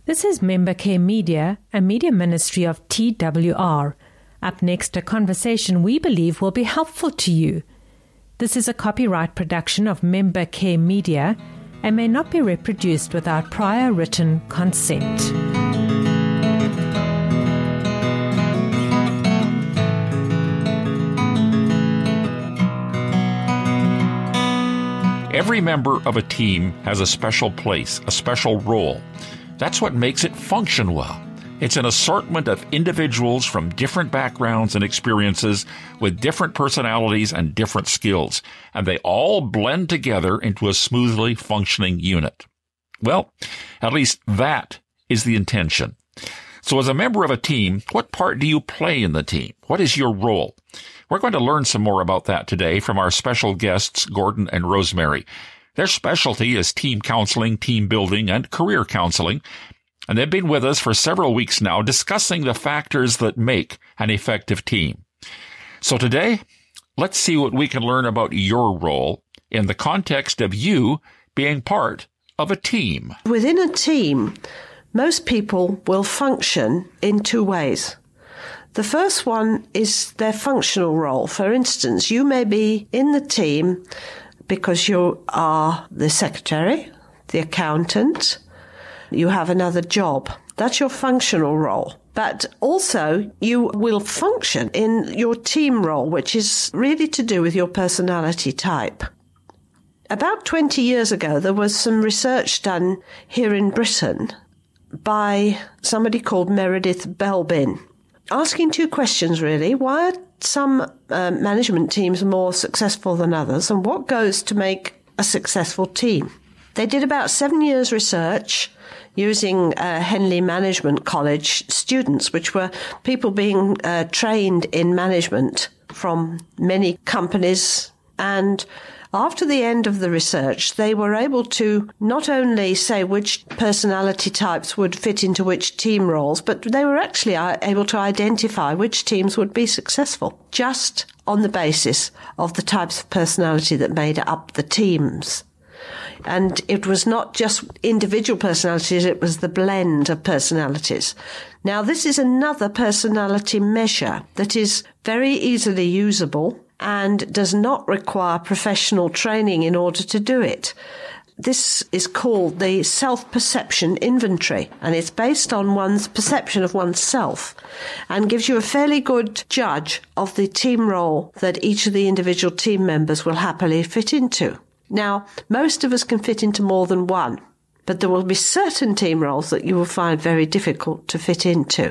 This is Member Care Media, a media ministry of TWR. Up next, a conversation we believe will be helpful to you. This is a copyright production of Member Care Media and may not be reproduced without prior written consent. Every member of a team has a special place, a special role. That's what makes it function well. It's an assortment of individuals from different backgrounds and experiences with different personalities and different skills, and they all blend together into a smoothly functioning unit. Well, at least that is the intention. So as a member of a team, what part do you play in the team? What is your role? We're going to learn some more about that today from our special guests, Gordon and Rosemary. Their specialty is team counseling, team building, and career counseling, and they've been with us for several weeks now discussing the factors that make an effective team. So today, let's see what we can learn about your role in the context of you being part of a team. Within a team, most people will function in two ways. The first one is their functional role. For instance, you may be in the team because you are the secretary, the accountant, you have another job. That's your functional role. But also you will function in your team role, which is really to do with your personality type. About 20 years ago, there was some research done here in Britain by somebody called Meredith Belbin, asking two questions, really. Why are some management teams more successful than others, and what goes to make a successful team? They did about 7 years research using Henley Management College students, which were people being trained in management from many companies. And after the end of the research, they were able to not only say which personality types would fit into which team roles, but they were actually able to identify which teams would be successful, just on the basis of the types of personality that made up the teams. And it was not just individual personalities, it was the blend of personalities. Now, this is another personality measure that is very easily usable and does not require professional training in order to do it. This is called the self-perception inventory, and it's based on one's perception of oneself and gives you a fairly good judge of the team role that each of the individual team members will happily fit into. Now, most of us can fit into more than one, but there will be certain team roles that you will find very difficult to fit into.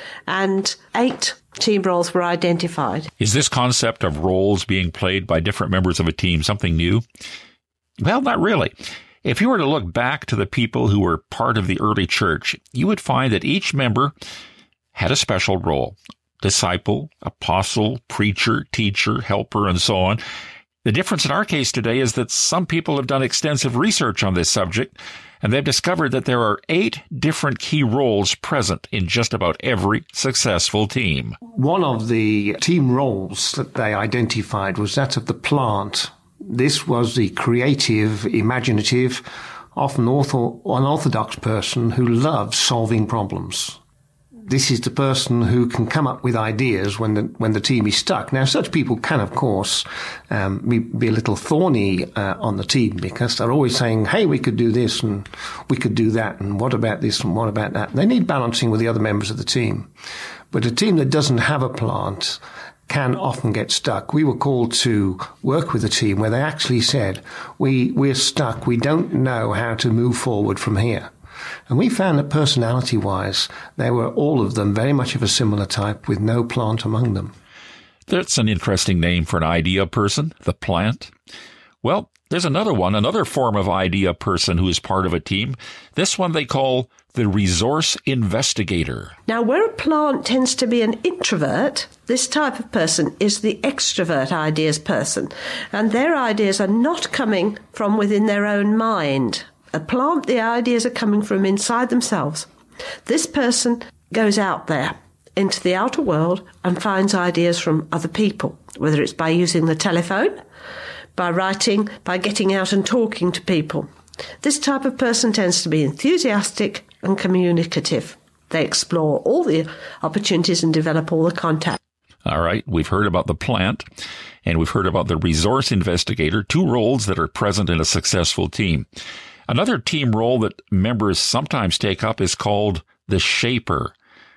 And 8 team roles were identified. Is this concept of roles being played by different members of a team something new? Well, not really. If you were to look back to the people who were part of the early church, you would find that each member had a special role. Disciple, apostle, preacher, teacher, helper, and so on. The difference in our case today is that some people have done extensive research on this subject, and they've discovered that there are 8 different key roles present in just about every successful team. One of the team roles that they identified was that of the plant. This was the creative, imaginative, often unorthodox person who loves solving problems. This is the person who can come up with ideas when the team is stuck. Now, such people can, of course, be a little thorny on the team because they're always saying, hey, we could do this and we could do that, and what about this and what about that? They need balancing with the other members of the team. But a team that doesn't have a plant can often get stuck. We were called to work with a team where they actually said, we're stuck. We don't know how to move forward from here. And we found that personality-wise, they were all of them very much of a similar type with no plant among them. That's an interesting name for an idea person, the plant. Well, there's another form of idea person who is part of a team. This one they call the resource investigator. Now, where a plant tends to be an introvert, this type of person is the extrovert ideas person. And their ideas are not coming from within their own mind. A plant, the ideas are coming from inside themselves. This person goes out there into the outer world and finds ideas from other people, whether it's by using the telephone, by writing, by getting out and talking to people. This type of person tends to be enthusiastic and communicative. They explore all the opportunities and develop all the contacts. All right, we've heard about the plant, and we've heard about the resource investigator, two roles that are present in a successful team. Another team role that members sometimes take up is called the shaper.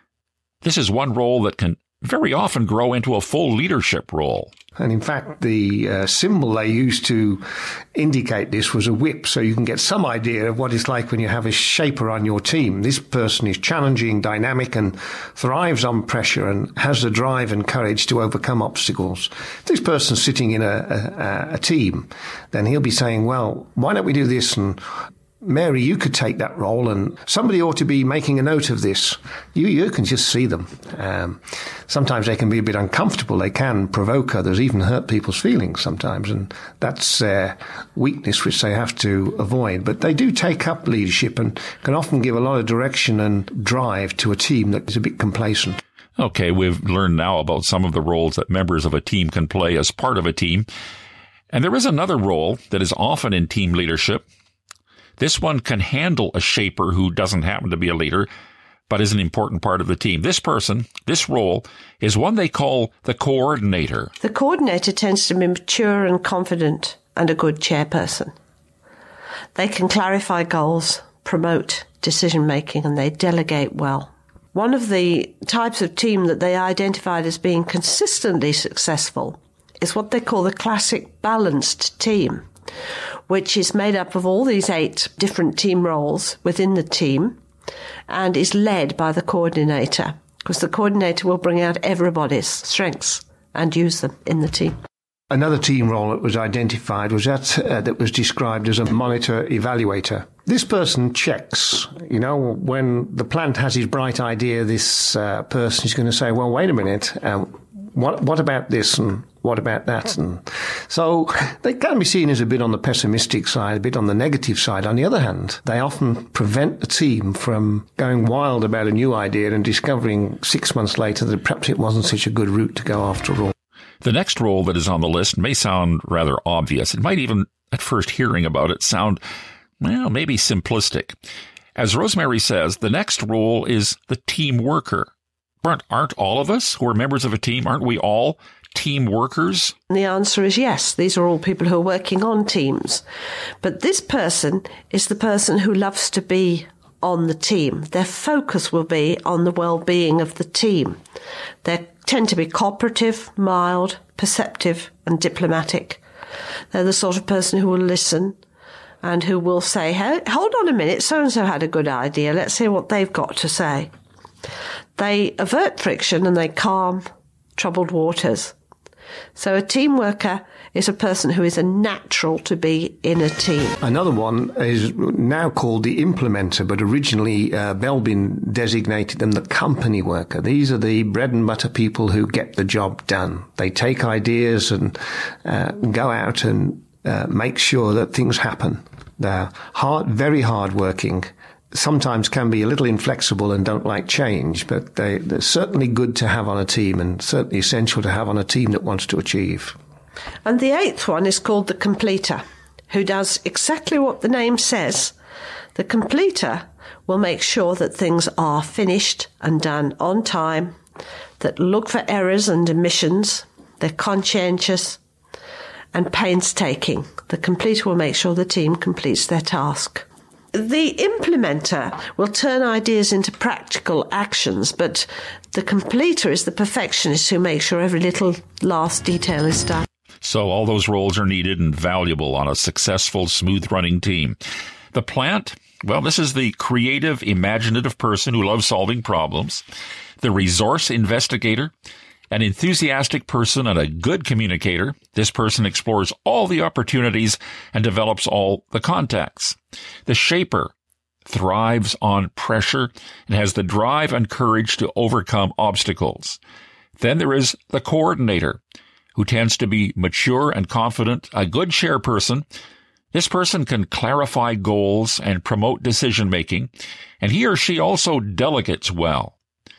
This is one role that can very often grow into a full leadership role. And in fact, the symbol they used to indicate this was a whip, so you can get some idea of what it's like when you have a shaper on your team. This person is challenging, dynamic, and thrives on pressure and has the drive and courage to overcome obstacles. If this person's sitting in a team, then he'll be saying, well, why don't we do this? And Mary, you could take that role, and somebody ought to be making a note of this. You can just see them. Sometimes they can be a bit uncomfortable. They can provoke others, even hurt people's feelings sometimes, and that's their weakness, which they have to avoid. But they do take up leadership and can often give a lot of direction and drive to a team that is a bit complacent. Okay, we've learned now about some of the roles that members of a team can play as part of a team. And there is another role that is often in team leadership. This one can handle a shaper who doesn't happen to be a leader, but is an important part of the team. This person, this role, is one they call the coordinator. The coordinator tends to be mature and confident and a good chairperson. They can clarify goals, promote decision-making, and they delegate well. One of the types of team that they identified as being consistently successful is what they call the classic balanced team, which is made up of all these 8 different team roles within the team and is led by the coordinator, because the coordinator will bring out everybody's strengths and use them in the team. Another team role that was identified was that was described as a monitor evaluator. This person checks, when the plant has his bright idea, this person is going to say, well, wait a minute, what about this and what about that? And so they can be seen as a bit on the pessimistic side, a bit on the negative side. On the other hand, they often prevent the team from going wild about a new idea and discovering 6 months later that perhaps it wasn't such a good route to go after all. The next role that is on the list may sound rather obvious. It might even, at first hearing about it, sound, maybe simplistic. As Rosemary says, the next role is the team worker. Aren't all of us who are members of a team, aren't we all team workers? The answer is yes. These are all people who are working on teams. But this person is the person who loves to be on the team. Their focus will be on the well-being of the team. They tend to be cooperative, mild, perceptive, and diplomatic. They're the sort of person who will listen and who will say, hey, hold on a minute, so-and-so had a good idea. Let's hear what they've got to say. They avert friction and they calm troubled waters. So a team worker is a person who is a natural to be in a team. Another one is now called the implementer, but originally Belbin designated them the company worker. These are the bread and butter people who get the job done. They take ideas and go out and make sure that things happen. They're very hard working. Sometimes can be a little inflexible and don't like change, but they're certainly good to have on a team and certainly essential to have on a team that wants to achieve. And the 8th one is called the completer, who does exactly what the name says. The completer will make sure that things are finished and done on time, that look for errors and omissions. They're conscientious and painstaking. The completer will make sure the team completes their task. The implementer will turn ideas into practical actions, but the completer is the perfectionist who makes sure every little last detail is done. So all those roles are needed and valuable on a successful, smooth-running team. The plant, well, this is the creative, imaginative person who loves solving problems. The resource investigator, an enthusiastic person and a good communicator. This person explores all the opportunities and develops all the contacts. The shaper thrives on pressure and has the drive and courage to overcome obstacles. Then there is the coordinator, who tends to be mature and confident, a good chairperson. This person can clarify goals and promote decision-making, and he or she also delegates well.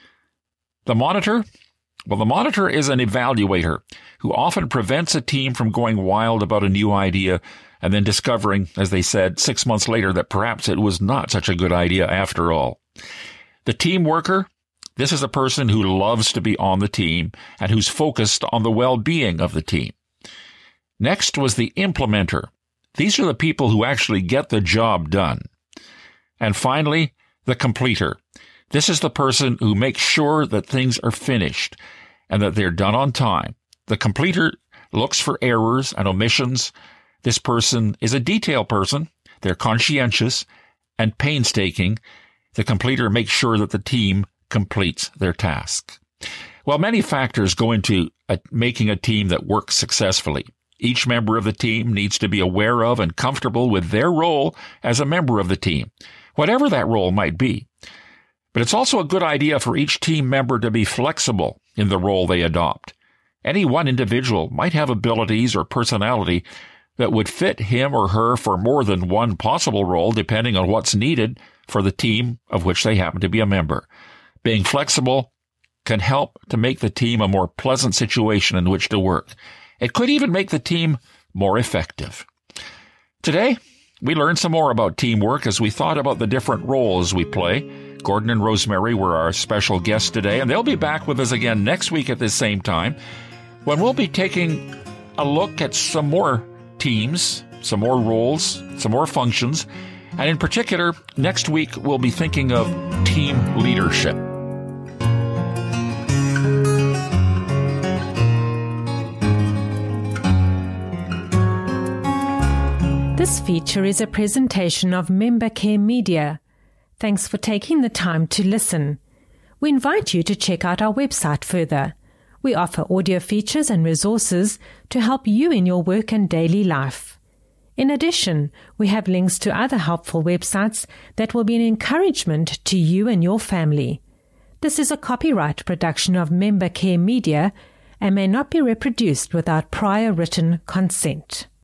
The monitor? Well, the monitor is an evaluator who often prevents a team from going wild about a new idea and then discovering, as they said, 6 months later that perhaps it was not such a good idea after all. The team worker, this is a person who loves to be on the team and who's focused on the well-being of the team. Next was the implementer. These are the people who actually get the job done. And finally, the completer. This is the person who makes sure that things are finished and that they're done on time. The completer looks for errors and omissions. This person is a detail person. They're conscientious and painstaking. The completer makes sure that the team completes their task. Well, many factors go into making a team that works successfully. Each member of the team needs to be aware of and comfortable with their role as a member of the team, whatever that role might be. But it's also a good idea for each team member to be flexible in the role they adopt. Any one individual might have abilities or personality that would fit him or her for more than one possible role, depending on what's needed for the team of which they happen to be a member. Being flexible can help to make the team a more pleasant situation in which to work. It could even make the team more effective. Today, we learned some more about teamwork as we thought about the different roles we play. Gordon and Rosemary were our special guests today, and they'll be back with us again next week at this same time, when we'll be taking a look at some more teams, some more roles, some more functions, and in particular, next week we'll be thinking of team leadership. This feature is a presentation of Member Care Media. Thanks for taking the time to listen. We invite you to check out our website further. We offer audio features and resources to help you in your work and daily life. In addition, we have links to other helpful websites that will be an encouragement to you and your family. This is a copyright production of Member Care Media and may not be reproduced without prior written consent.